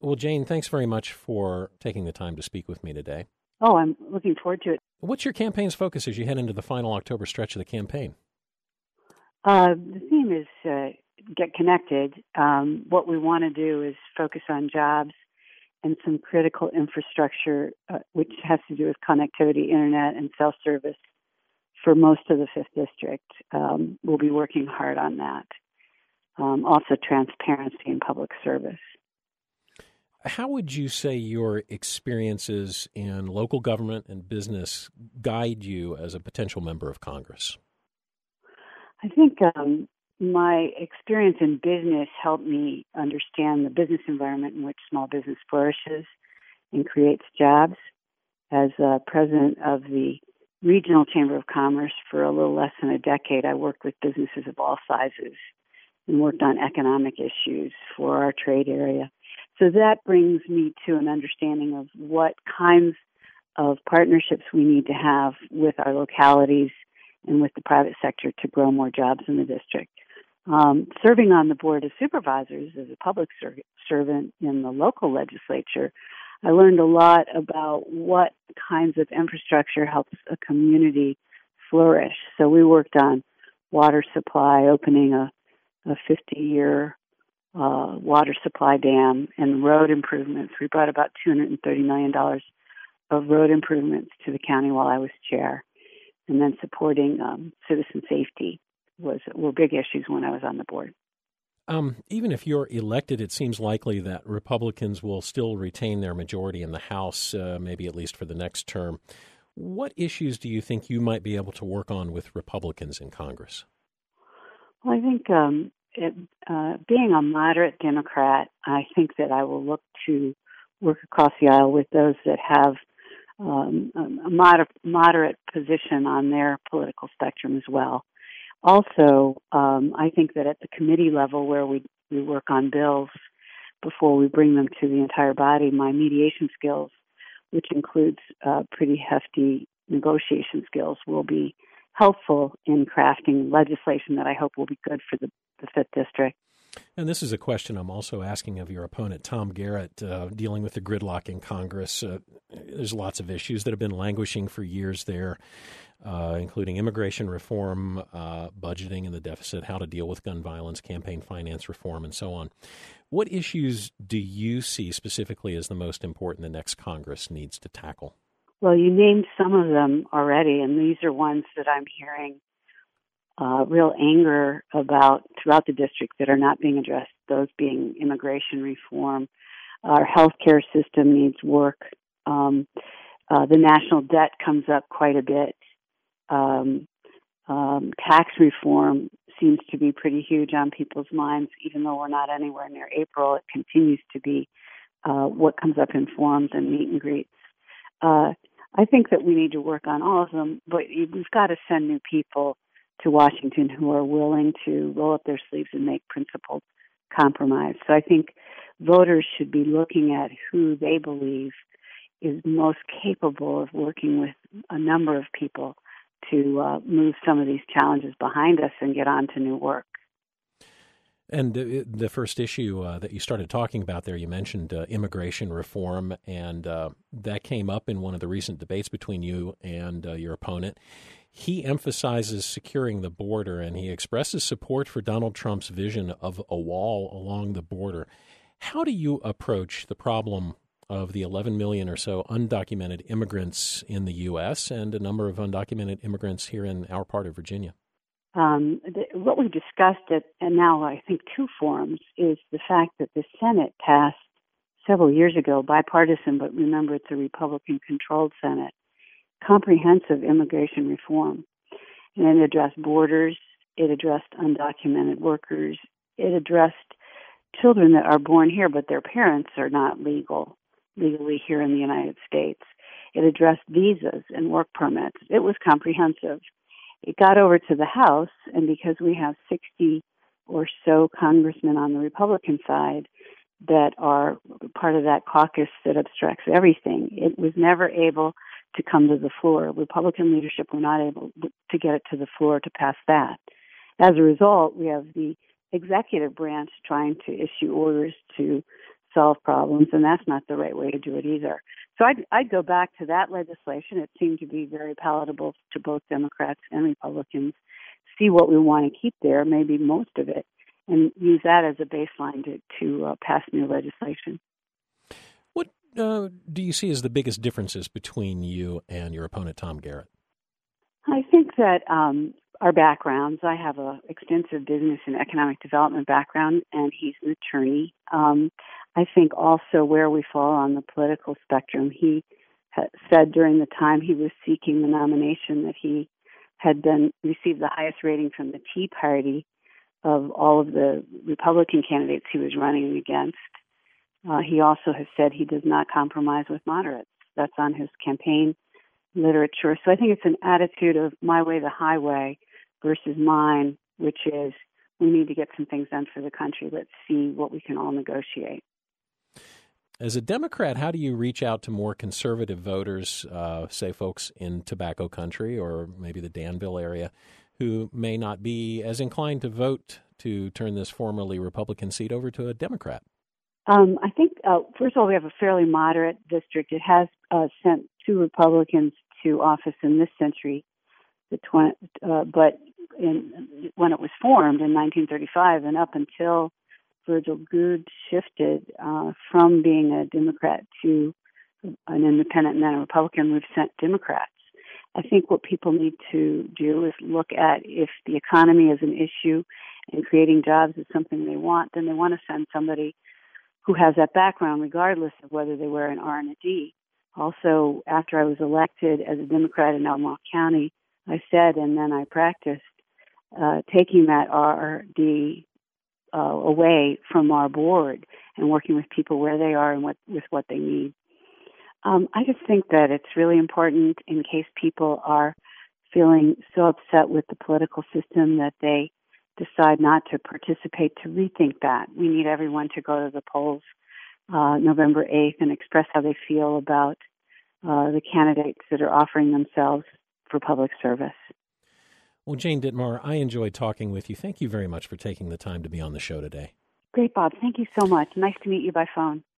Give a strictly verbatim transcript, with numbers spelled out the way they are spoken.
Well, Jane, thanks very much for taking the time to speak with me today. Oh, I'm looking forward to it. What's your campaign's focus as you head into the final October stretch of the campaign? Uh, the theme is uh, get connected. Um, what we want to do is focus on jobs and some critical infrastructure, uh, which has to do with connectivity, internet, and self-service for most of the fifth District. Um, we'll be working hard on that. Um, also, transparency in public service. How would you say your experiences in local government and business guide you as a potential member of Congress? I think um, my experience in business helped me understand the business environment in which small business flourishes and creates jobs. As uh, president of the Regional Chamber of Commerce for a little less than a decade, I worked with businesses of all sizes and worked on economic issues for our trade area. So that brings me to an understanding of what kinds of partnerships we need to have with our localities and with the private sector to grow more jobs in the district. Um, serving on the Board of Supervisors as a public ser- servant in the local legislature, I learned a lot about what kinds of infrastructure helps a community flourish. So we worked on water supply, opening a, a fifty-year uh, water supply dam, and road improvements. We brought about two hundred thirty million dollars of road improvements to the county while I was chair. And then supporting um, citizen safety was were big issues when I was on the board. Um, even if you're elected, it seems likely that Republicans will still retain their majority in the House, uh, maybe at least for the next term. What issues do you think you might be able to work on with Republicans in Congress? Well, I think um, it, uh, being a moderate Democrat, I think that I will look to work across the aisle with those that have um, a moder- moderate position on their political spectrum as well. Also, um, I think that at the committee level where we, we work on bills before we bring them to the entire body, my mediation skills, which includes uh, pretty hefty negotiation skills, will be helpful in crafting legislation that I hope will be good for the, the fifth District. And this is a question I'm also asking of your opponent, Tom Garrett, uh, dealing with the gridlock in Congress. Uh, there's lots of issues that have been languishing for years there, uh, including immigration reform, uh, budgeting and the deficit, how to deal with gun violence, campaign finance reform, and so on. What issues do you see specifically as the most important the next Congress needs to tackle? Well, you named some of them already, and these are ones that I'm hearing Uh, real anger about throughout the district that are not being addressed, those being immigration reform. Our healthcare system needs work. Um, uh, the national debt comes up quite a bit. Um, um, tax reform seems to be pretty huge on people's minds, even though we're not anywhere near April. It continues to be uh, what comes up in forums and meet and greets. Uh, I think that we need to work on all of them, but we've got to send new people to Washington who are willing to roll up their sleeves and make principled compromise. So I think voters should be looking at who they believe is most capable of working with a number of people to uh, move some of these challenges behind us and get on to new work. And uh, the first issue uh, that you started talking about there, you mentioned uh, immigration reform, and uh, that came up in one of the recent debates between you and uh, your opponent. He emphasizes securing the border, and he expresses support for Donald Trump's vision of a wall along the border. How do you approach the problem of the eleven million or so undocumented immigrants in the U S and a number of undocumented immigrants here in our part of Virginia? Um, the, what we discussed at, and now I think two forums, is the fact that the Senate passed several years ago, bipartisan, but remember it's a Republican-controlled Senate, comprehensive immigration reform. And it addressed borders, it addressed undocumented workers, it addressed children that are born here, but their parents are not legal, legally here in the United States. It addressed visas and work permits. It was comprehensive. It got over to the House, and because we have sixty or so congressmen on the Republican side that are part of that caucus that obstructs everything, it was never able to come to the floor. Republican leadership were not able to get it to the floor to pass that. As a result, we have the executive branch trying to issue orders to solve problems, and that's not the right way to do it either. So I'd, I'd go back to that legislation. It seemed to be very palatable to both Democrats and Republicans. See what we want to keep there, maybe most of it, and use that as a baseline to, to uh, pass new legislation. What uh, do you see as the biggest differences between you and your opponent, Tom Garrett? I think that um, our backgrounds, I have an extensive business and economic development background, and he's an attorney. Um, I think also where we fall on the political spectrum, he ha- said during the time he was seeking the nomination that he had been received the highest rating from the Tea Party of all of the Republican candidates he was running against. Uh, he also has said he does not compromise with moderates. That's on his campaign literature. So I think it's an attitude of my way, the highway, versus mine, which is we need to get some things done for the country. Let's see what we can all negotiate. As a Democrat, how do you reach out to more conservative voters, uh, say folks in tobacco country or maybe the Danville area, who may not be as inclined to vote to turn this formerly Republican seat over to a Democrat? Um, I think, uh, first of all, we have a fairly moderate district. It has uh, sent two Republicans to office in this century, the twenty, uh, but in, when it was formed in nineteen thirty-five and up until Virgil Goode shifted uh, from being a Democrat to an independent and then a Republican, we've sent Democrats. I think what people need to do is look at if the economy is an issue and creating jobs is something they want, then they want to send somebody who has that background, regardless of whether they wear an R and a D. Also, after I was elected as a Democrat in Albemarle County, I said, and then I practiced, uh, taking that R D uh, away from our board and working with people where they are and what, with what they need. Um, I just think that it's really important in case people are feeling so upset with the political system that they decide not to participate, to rethink that. We need everyone to go to the polls uh, November eighth and express how they feel about uh, the candidates that are offering themselves for public service. Well, Jane Ditmar, I enjoyed talking with you. Thank you very much for taking the time to be on the show today. Great, Bob. Thank you so much. Nice to meet you by phone.